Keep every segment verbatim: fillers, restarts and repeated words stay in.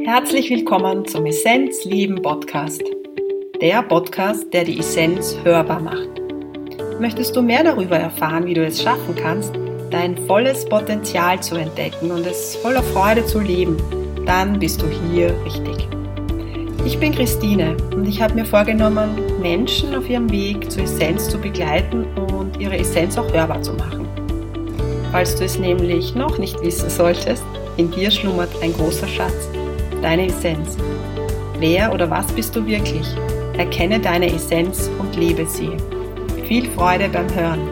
Herzlich willkommen zum Essenz Leben Podcast. Der Podcast, der die Essenz hörbar macht. Möchtest du mehr darüber erfahren, wie du es schaffen kannst, dein volles Potenzial zu entdecken und es voller Freude zu leben, dann bist du hier richtig. Ich bin Christine und ich habe mir vorgenommen, Menschen auf ihrem Weg zur Essenz zu begleiten und ihre Essenz auch hörbar zu machen. Falls du es nämlich noch nicht wissen solltest, in dir schlummert ein großer Schatz, deine Essenz. Wer oder was bist du wirklich? Erkenne deine Essenz und lebe sie. Viel Freude beim Hören.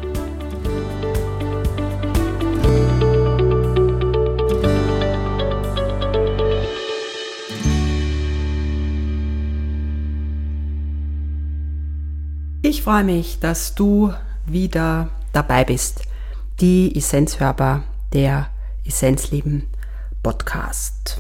Ich freue mich, dass du wieder dabei bist. Die Essenz hörbar, der Essenzleben Podcast.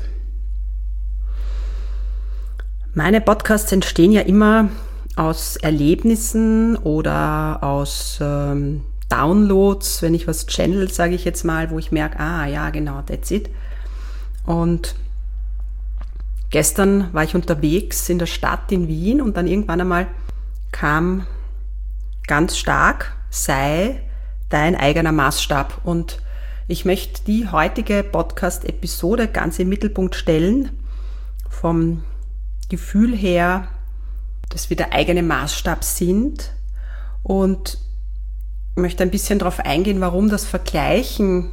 Meine Podcasts entstehen ja immer aus Erlebnissen oder aus ähm, Downloads, wenn ich was channel, sage ich jetzt mal, wo ich merke, ah ja, genau, that's it. Und gestern war ich unterwegs in der Stadt in Wien und dann irgendwann einmal kam ganz stark, sei dein eigener Maßstab. Und ich möchte die heutige Podcast-Episode ganz im Mittelpunkt stellen, vom Gefühl her, dass wir der eigene Maßstab sind, und möchte ein bisschen darauf eingehen, warum das Vergleichen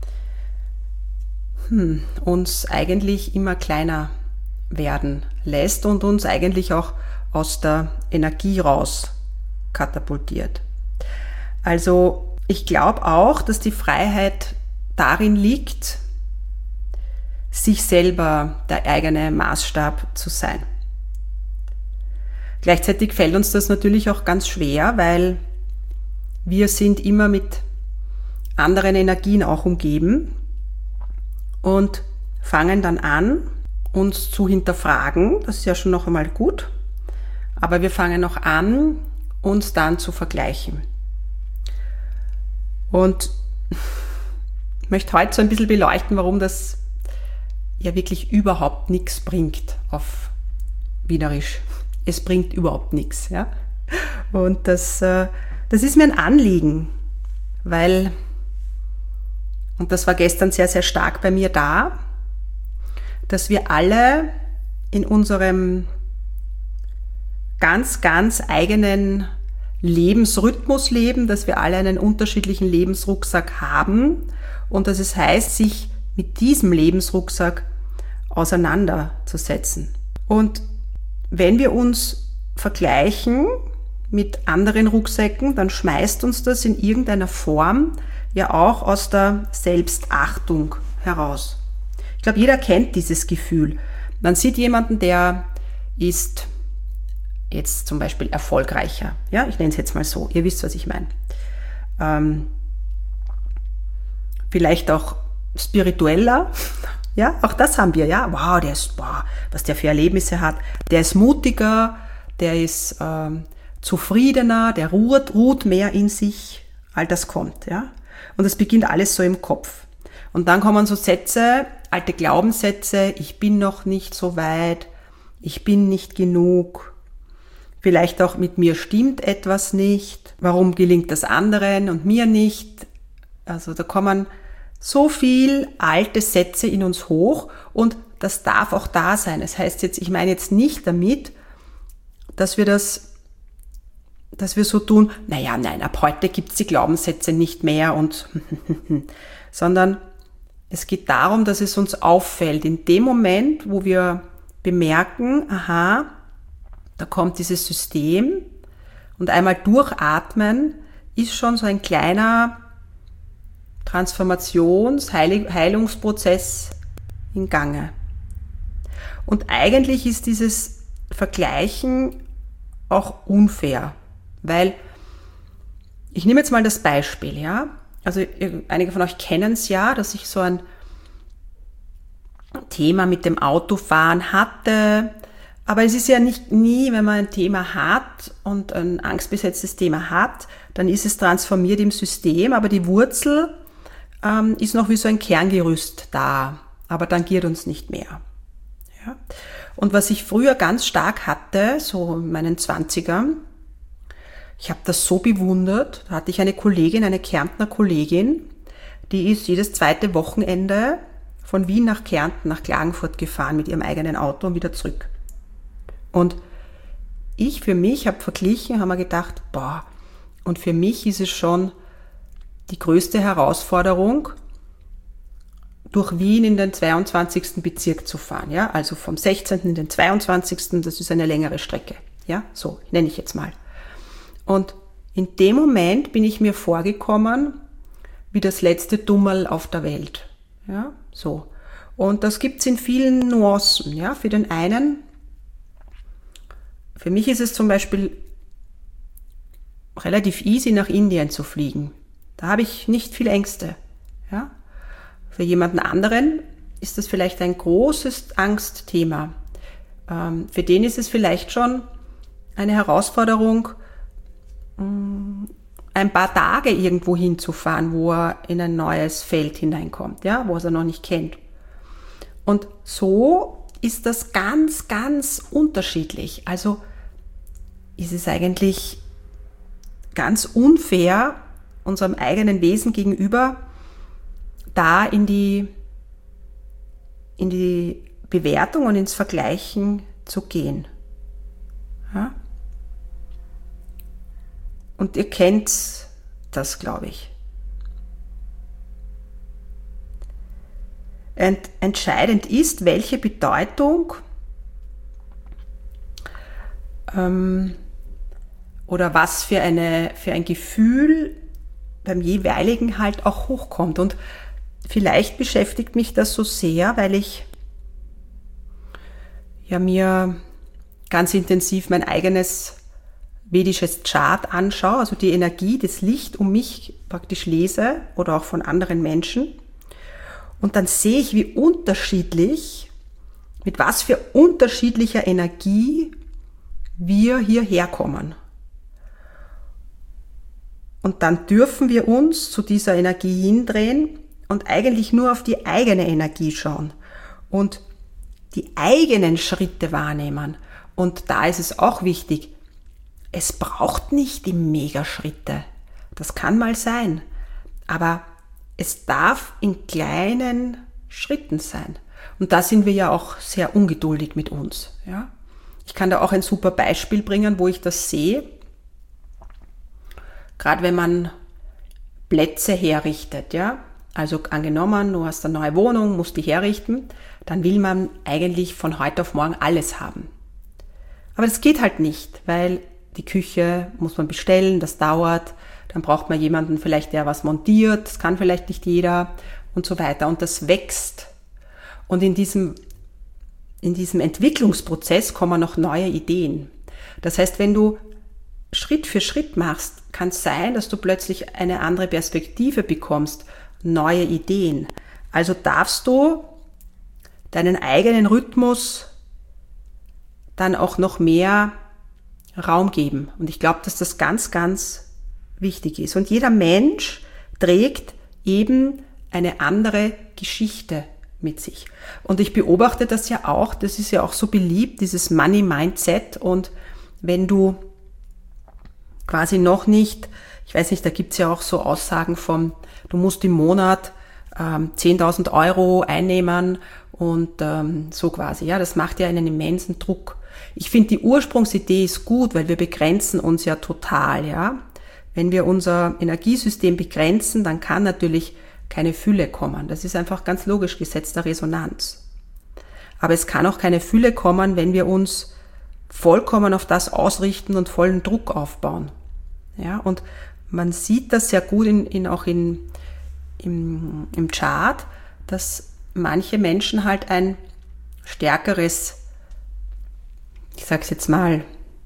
hm, uns eigentlich immer kleiner werden lässt und uns eigentlich auch aus der Energie raus katapultiert. Also ich glaube auch, dass die Freiheit darin liegt, sich selber der eigene Maßstab zu sein. Gleichzeitig fällt uns das natürlich auch ganz schwer, weil wir sind immer mit anderen Energien auch umgeben und fangen dann an, uns zu hinterfragen. Das ist ja schon noch einmal gut. Aber wir fangen auch an, uns dann zu vergleichen. Und ich möchte heute so ein bisschen beleuchten, warum das ja wirklich überhaupt nichts bringt auf Wienerisch. Es bringt überhaupt nichts. Ja? Und das, das ist mir ein Anliegen, weil, und das war gestern sehr, sehr stark bei mir da, dass wir alle in unserem ganz, ganz eigenen Lebensrhythmus leben, dass wir alle einen unterschiedlichen Lebensrucksack haben und dass es heißt, sich mit diesem Lebensrucksack auseinanderzusetzen. Und wenn wir uns vergleichen mit anderen Rucksäcken, dann schmeißt uns das in irgendeiner Form ja auch aus der Selbstachtung heraus. Ich glaube, jeder kennt dieses Gefühl. Man sieht jemanden, der ist jetzt zum Beispiel erfolgreicher. Ja, ich nenne es jetzt mal so. Ihr wisst, was ich meine. Ähm, vielleicht auch spiritueller. Ja, auch das haben wir. Ja, wow, der ist, wow, was der für Erlebnisse hat. Der ist mutiger, der ist ähm, zufriedener, der ruht, ruht mehr in sich. All das kommt. Ja, und das beginnt alles so im Kopf. Und dann kommen so Sätze, alte Glaubenssätze. Ich bin noch nicht so weit. Ich bin nicht genug. Vielleicht auch mit mir stimmt etwas nicht. Warum gelingt das anderen und mir nicht? Also da kommen so viel alte Sätze in uns hoch und das darf auch da sein. Das heißt jetzt, ich meine jetzt nicht damit, dass wir das, dass wir so tun, naja, nein, ab heute gibt's die Glaubenssätze nicht mehr und sondern es geht darum, dass es uns auffällt. In dem Moment, wo wir bemerken, aha, da kommt dieses System und einmal durchatmen, ist schon so ein kleiner Transformations-, Heilungsprozess in Gange. Und eigentlich ist dieses Vergleichen auch unfair, weil ich nehme jetzt mal das Beispiel, ja. Also einige von euch kennen es ja, dass ich so ein Thema mit dem Autofahren hatte. Aber es ist ja nicht nie, wenn man ein Thema hat und ein angstbesetztes Thema hat, dann ist es transformiert im System, aber die Wurzel ähm, ist noch wie so ein Kerngerüst da, aber tangiert uns nicht mehr. Ja? Und was ich früher ganz stark hatte, so in meinen Zwanzigern, ich habe das so bewundert, da hatte ich eine Kollegin, eine Kärntner Kollegin, die ist jedes zweite Wochenende von Wien nach Kärnten, nach Klagenfurt gefahren mit ihrem eigenen Auto und wieder zurück. Und ich für mich habe verglichen, habe mir gedacht, boah, und für mich ist es schon die größte Herausforderung, durch Wien in den zweiundzwanzigsten Bezirk zu fahren, ja, also vom sechzehnten in den zweiundzwanzigsten, das ist eine längere Strecke, ja, so nenne ich jetzt mal. Und in dem Moment bin ich mir vorgekommen wie das letzte Dummerl auf der Welt, ja, so. Und das gibt's in vielen Nuancen, ja, für den einen, für mich ist es zum Beispiel relativ easy, nach Indien zu fliegen. Da habe ich nicht viel Ängste, ja. Für jemanden anderen ist das vielleicht ein großes Angstthema. Ähm, für den ist es vielleicht schon eine Herausforderung, ein paar Tage irgendwo hinzufahren, wo er in ein neues Feld hineinkommt, ja, wo er es noch nicht kennt. Und so ist das ganz, ganz unterschiedlich. Also ist es eigentlich ganz unfair unserem eigenen Wesen gegenüber, da in die, in die Bewertung und ins Vergleichen zu gehen. Ja? Und ihr kennt das, glaube ich. Ent, entscheidend ist, welche Bedeutung ähm, oder was für, eine, für ein Gefühl beim jeweiligen halt auch hochkommt. Und vielleicht beschäftigt mich das so sehr, weil ich ja mir ganz intensiv mein eigenes vedisches Chart anschaue, also die Energie, das Licht um mich praktisch lese oder auch von anderen Menschen. Und dann sehe ich, wie unterschiedlich, mit was für unterschiedlicher Energie wir hierher kommen. Und dann dürfen wir uns zu dieser Energie hindrehen und eigentlich nur auf die eigene Energie schauen und die eigenen Schritte wahrnehmen. Und da ist es auch wichtig, es braucht nicht die Megaschritte. Das kann mal sein. Aber es darf in kleinen Schritten sein. Und da sind wir ja auch sehr ungeduldig mit uns. Ja? Ich kann da auch ein super Beispiel bringen, wo ich das sehe. Gerade wenn man Plätze herrichtet, ja, also angenommen, du hast eine neue Wohnung, musst die herrichten, dann will man eigentlich von heute auf morgen alles haben. Aber das geht halt nicht, weil die Küche muss man bestellen, das dauert, dann braucht man jemanden vielleicht, der was montiert, das kann vielleicht nicht jeder und so weiter. Und das wächst. Und in diesem, in diesem Entwicklungsprozess kommen noch neue Ideen. Das heißt, wenn du Schritt für Schritt machst, kann es sein, dass du plötzlich eine andere Perspektive bekommst, neue Ideen. Also darfst du deinen eigenen Rhythmus dann auch noch mehr Raum geben. Und ich glaube, dass das ganz, ganz wichtig ist. Und jeder Mensch trägt eben eine andere Geschichte mit sich. Und ich beobachte das ja auch, das ist ja auch so beliebt, dieses Money Mindset. Und wenn du quasi noch nicht, ich weiß nicht, da gibt's ja auch so Aussagen von, du musst im Monat ähm, zehntausend Euro einnehmen und ähm, so quasi. Ja, das macht ja einen immensen Druck. Ich finde, die Ursprungsidee ist gut, weil wir begrenzen uns ja total. Ja, wenn wir unser Energiesystem begrenzen, dann kann natürlich keine Fülle kommen. Das ist einfach ganz logisch, Gesetz der Resonanz. Aber es kann auch keine Fülle kommen, wenn wir uns vollkommen auf das ausrichten und vollen Druck aufbauen. Ja, und man sieht das sehr gut in, in, auch in, im, im Chart, dass manche Menschen halt ein stärkeres, ich sag's jetzt mal,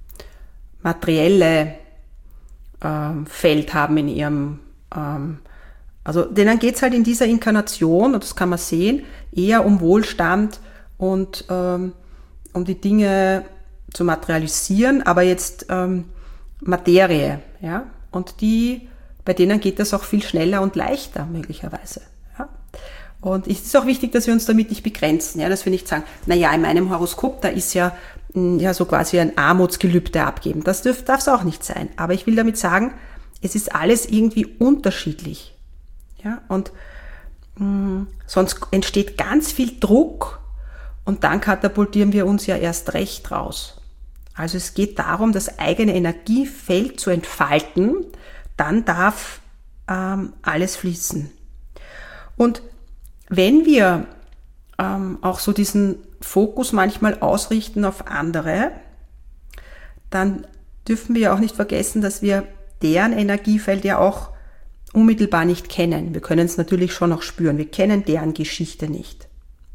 materielle ähm, Feld haben in ihrem, ähm, also denen geht's halt in dieser Inkarnation, und das kann man sehen, eher um Wohlstand und ähm, um die Dinge zu materialisieren, aber jetzt ähm, Materie, ja, und die, bei denen geht das auch viel schneller und leichter möglicherweise, ja. Und es ist auch wichtig, dass wir uns damit nicht begrenzen, ja, dass wir nicht sagen, na ja, in meinem Horoskop, da ist ja, ja so quasi ein Armutsgelübde abgeben. Das darf es auch nicht sein. Aber ich will damit sagen, es ist alles irgendwie unterschiedlich. Ja, und mh, sonst entsteht ganz viel Druck und dann katapultieren wir uns ja erst recht raus. Also es geht darum, das eigene Energiefeld zu entfalten, dann darf ähm, alles fließen. Und wenn wir ähm, auch so diesen Fokus manchmal ausrichten auf andere, dann dürfen wir ja auch nicht vergessen, dass wir deren Energiefeld ja auch unmittelbar nicht kennen. Wir können es natürlich schon noch spüren. Wir kennen deren Geschichte nicht.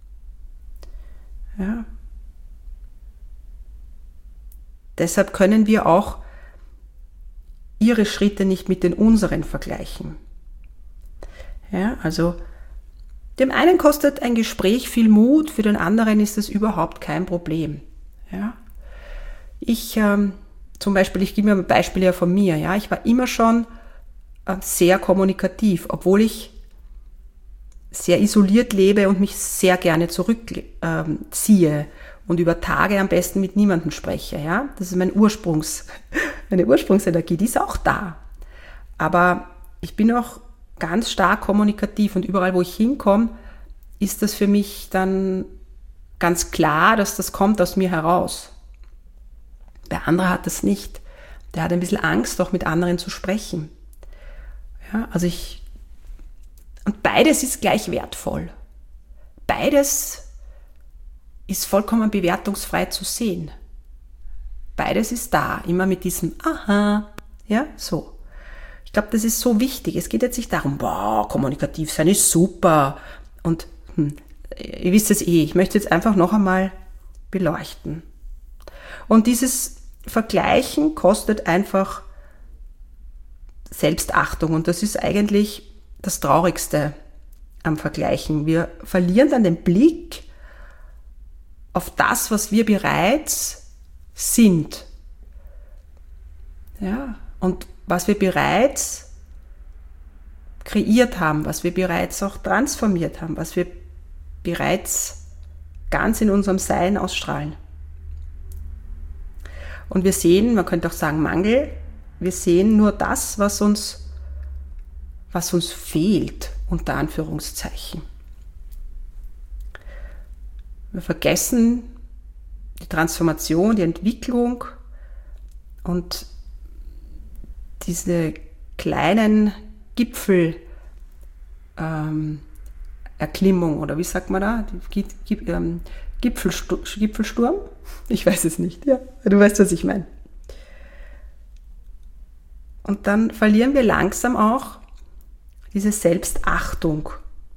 Ja. Deshalb können wir auch ihre Schritte nicht mit den unseren vergleichen. Ja, also dem einen kostet ein Gespräch viel Mut, für den anderen ist es überhaupt kein Problem. Ja. Ich ähm, zum Beispiel, ich gebe mir ein Beispiel ja von mir. Ja, ich war immer schon äh, sehr kommunikativ, obwohl ich sehr isoliert lebe und mich sehr gerne zurückziehe ähm, und über Tage am besten mit niemandem spreche. Ja, das ist mein Ursprungs, meine Ursprungsenergie, die ist auch da. Aber ich bin auch ganz stark kommunikativ und überall, wo ich hinkomme, ist das für mich dann ganz klar, dass das kommt aus mir heraus. Der andere hat das nicht. Der hat ein bisschen Angst, auch mit anderen zu sprechen. Ja, also ich, und beides ist gleich wertvoll. Beides ist vollkommen bewertungsfrei zu sehen. Beides ist da, immer mit diesem Aha, ja, so. Ich glaube, das ist so wichtig. Es geht jetzt nicht darum, boah, kommunikativ sein ist super. Und hm, ihr wisst es eh, ich möchte jetzt einfach noch einmal beleuchten. Und dieses Vergleichen kostet einfach Selbstachtung. Und das ist eigentlich das Traurigste am Vergleichen. Wir verlieren dann den Blick auf das, was wir bereits sind. Ja, und was wir bereits kreiert haben, was wir bereits auch transformiert haben, was wir bereits ganz in unserem Sein ausstrahlen. Und wir sehen, man könnte auch sagen Mangel, wir sehen nur das, was uns, was uns fehlt, unter Anführungszeichen. Wir vergessen die Transformation, die Entwicklung und diese kleinen Gipfel ähm, Erklimmung, oder wie sagt man da? Die, die, ähm, Gipfelstu- Gipfelsturm? Ich weiß es nicht, ja. Du weißt, was ich meine. Und dann verlieren wir langsam auch diese Selbstachtung.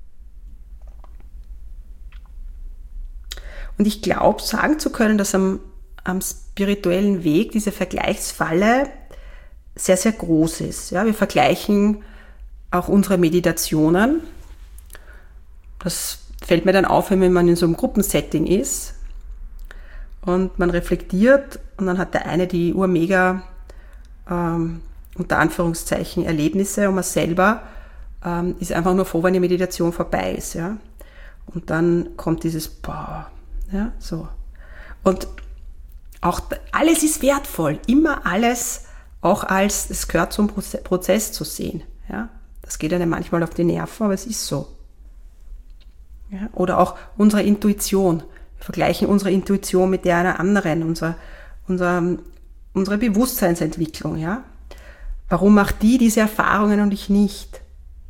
Und ich glaube, sagen zu können, dass am, am spirituellen Weg diese Vergleichsfalle sehr, sehr groß ist. Ja, wir vergleichen auch unsere Meditationen. Das fällt mir dann auf, wenn man in so einem Gruppensetting ist und man reflektiert und dann hat der eine die urmega ähm, unter Anführungszeichen Erlebnisse und man selber ähm, ist einfach nur froh, wenn die Meditation vorbei ist. Ja? Und dann kommt dieses Boah, ja, so. Und auch alles ist wertvoll, immer alles auch als, es gehört zum Prozess zu sehen. Ja? Das geht einem manchmal auf die Nerven, aber es ist so. Ja? Oder auch unsere Intuition. Wir vergleichen unsere Intuition mit der einer anderen, unser, unser, unsere Bewusstseinsentwicklung. Ja? Warum macht die diese Erfahrungen und ich nicht?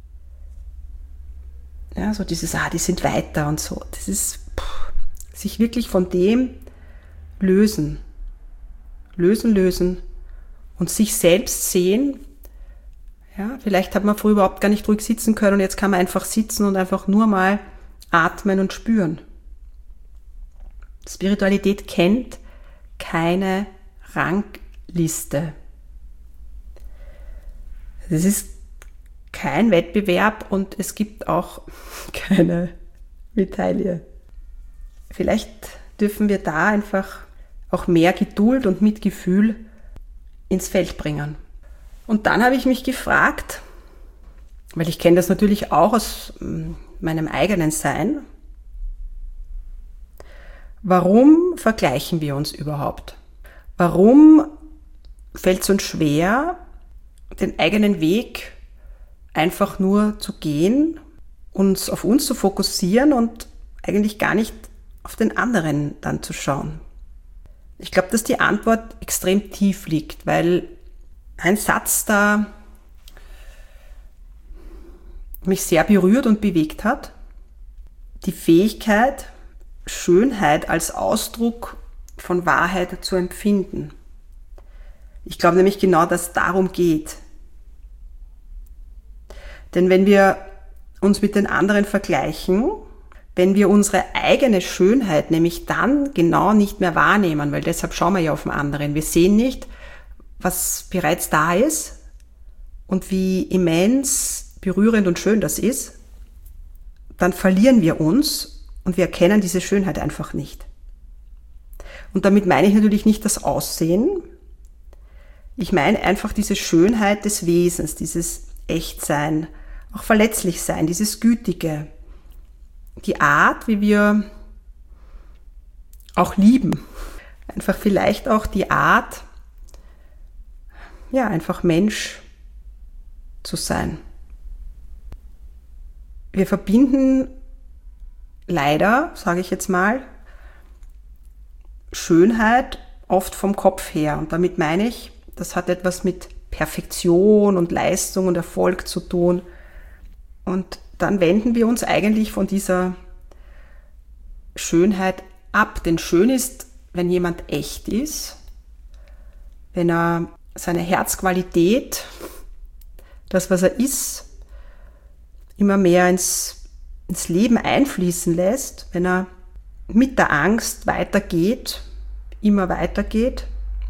Ja, so dieses, ah, die sind weiter und so. Das ist, pff, sich wirklich von dem lösen. Lösen, lösen. Und sich selbst sehen, ja, vielleicht hat man früher überhaupt gar nicht ruhig sitzen können und jetzt kann man einfach sitzen und einfach nur mal atmen und spüren. Spiritualität kennt keine Rangliste. Es ist kein Wettbewerb und es gibt auch keine Medaille. Vielleicht dürfen wir da einfach auch mehr Geduld und Mitgefühl ins Feld bringen. Und dann habe ich mich gefragt, weil ich kenne das natürlich auch aus meinem eigenen Sein. Warum vergleichen wir uns überhaupt? Warum fällt es uns schwer, den eigenen Weg einfach nur zu gehen, uns auf uns zu fokussieren und eigentlich gar nicht auf den anderen dann zu schauen? Ich glaube, dass die Antwort extrem tief liegt, weil ein Satz da mich sehr berührt und bewegt hat. Die Fähigkeit, Schönheit als Ausdruck von Wahrheit zu empfinden. Ich glaube nämlich genau, dass es darum geht. Denn wenn wir uns mit den anderen vergleichen, wenn wir unsere eigene Schönheit nämlich dann genau nicht mehr wahrnehmen, weil deshalb schauen wir ja auf den anderen. Wir sehen nicht, was bereits da ist und wie immens berührend und schön das ist, dann verlieren wir uns und wir erkennen diese Schönheit einfach nicht. Und damit meine ich natürlich nicht das Aussehen. Ich meine einfach diese Schönheit des Wesens, dieses Echtsein, auch verletzlich sein, dieses Gütige, die Art, wie wir auch lieben. Einfach vielleicht auch die Art, ja, einfach Mensch zu sein. Wir verbinden leider, sage ich jetzt mal, Schönheit oft vom Kopf her. Und damit meine ich, das hat etwas mit Perfektion und Leistung und Erfolg zu tun. Und dann wenden wir uns eigentlich von dieser Schönheit ab. Denn schön ist, wenn jemand echt ist, wenn er seine Herzqualität, das, was er ist, immer mehr ins, ins Leben einfließen lässt, wenn er mit der Angst weitergeht, immer weitergeht.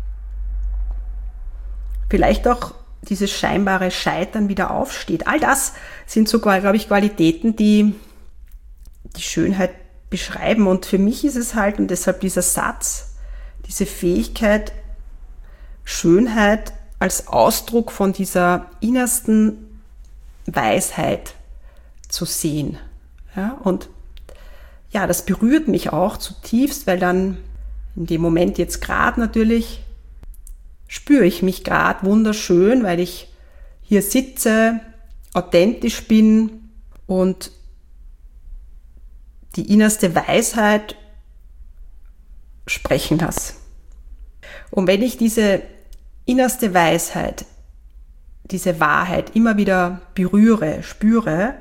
Vielleicht auch dieses scheinbare Scheitern wieder aufsteht. All das sind sogar, glaube ich, Qualitäten, die die Schönheit beschreiben. Und für mich ist es halt, und deshalb dieser Satz, diese Fähigkeit, Schönheit als Ausdruck von dieser innersten Weisheit zu sehen. Ja, und ja, das berührt mich auch zutiefst, weil dann in dem Moment jetzt gerade natürlich spüre ich mich gerade wunderschön, weil ich hier sitze, authentisch bin und die innerste Weisheit sprechen lasse. Und wenn ich diese innerste Weisheit, diese Wahrheit immer wieder berühre, spüre,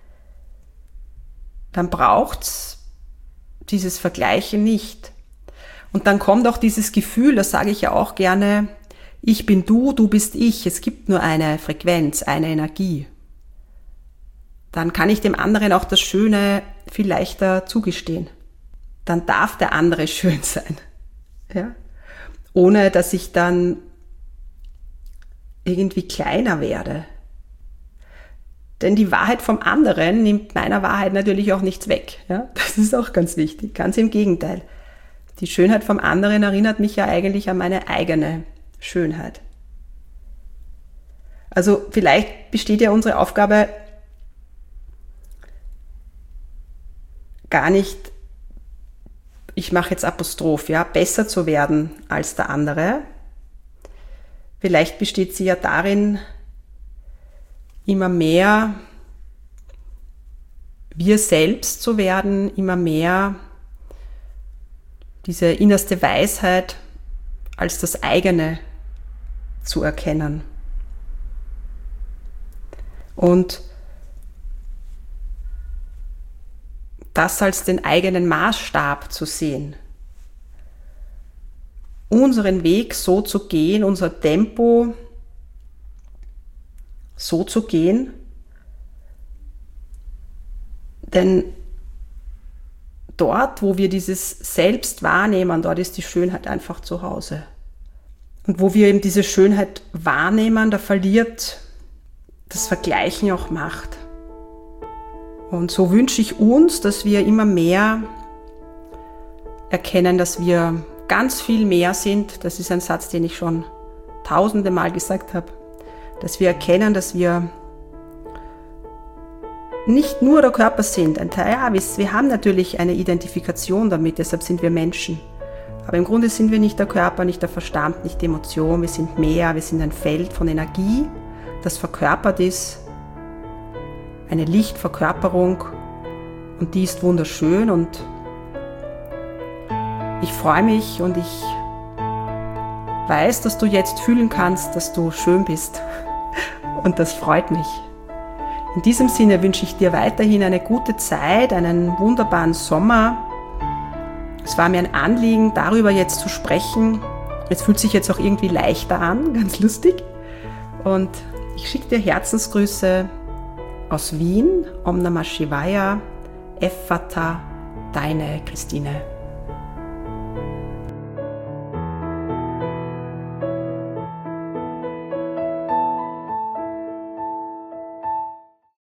dann braucht's dieses Vergleichen nicht. Und dann kommt auch dieses Gefühl, das sage ich ja auch gerne, ich bin du, du bist ich, es gibt nur eine Frequenz, eine Energie. Dann kann ich dem anderen auch das Schöne viel leichter zugestehen. Dann darf der andere schön sein. Ja? Ohne dass ich dann irgendwie kleiner werde. Denn die Wahrheit vom anderen nimmt meiner Wahrheit natürlich auch nichts weg. Ja? Das ist auch ganz wichtig, ganz im Gegenteil. Die Schönheit vom anderen erinnert mich ja eigentlich an meine eigene Schönheit. Also vielleicht besteht ja unsere Aufgabe gar nicht, ich mache jetzt Apostroph, ja, besser zu werden als der andere. Vielleicht besteht sie ja darin, immer mehr wir selbst zu werden, immer mehr diese innerste Weisheit als das eigene zu erkennen. Und das als den eigenen Maßstab zu sehen. Unseren Weg so zu gehen, unser Tempo so zu gehen, denn dort, wo wir dieses Selbst wahrnehmen, dort ist die Schönheit einfach zu Hause. Und wo wir eben diese Schönheit wahrnehmen, da verliert das Vergleichen auch Macht. Und so wünsche ich uns, dass wir immer mehr erkennen, dass wir ganz viel mehr sind. Das ist ein Satz, den ich schon tausende Mal gesagt habe. Dass wir erkennen, dass wir nicht nur der Körper sind. Ein Teil, ja, wir, wir haben natürlich eine Identifikation damit, deshalb sind wir Menschen. Aber im Grunde sind wir nicht der Körper, nicht der Verstand, nicht die Emotion, wir sind mehr, wir sind ein Feld von Energie, das verkörpert ist, eine Lichtverkörperung, und die ist wunderschön, und ich freue mich und ich weiß, dass du jetzt fühlen kannst, dass du schön bist, und das freut mich. In diesem Sinne wünsche ich dir weiterhin eine gute Zeit, einen wunderbaren Sommer. Es war mir ein Anliegen, darüber jetzt zu sprechen. Es fühlt sich jetzt auch irgendwie leichter an, ganz lustig. Und ich schicke dir Herzensgrüße aus Wien. Om Namah Shivaya, F-Vata, deine Christine.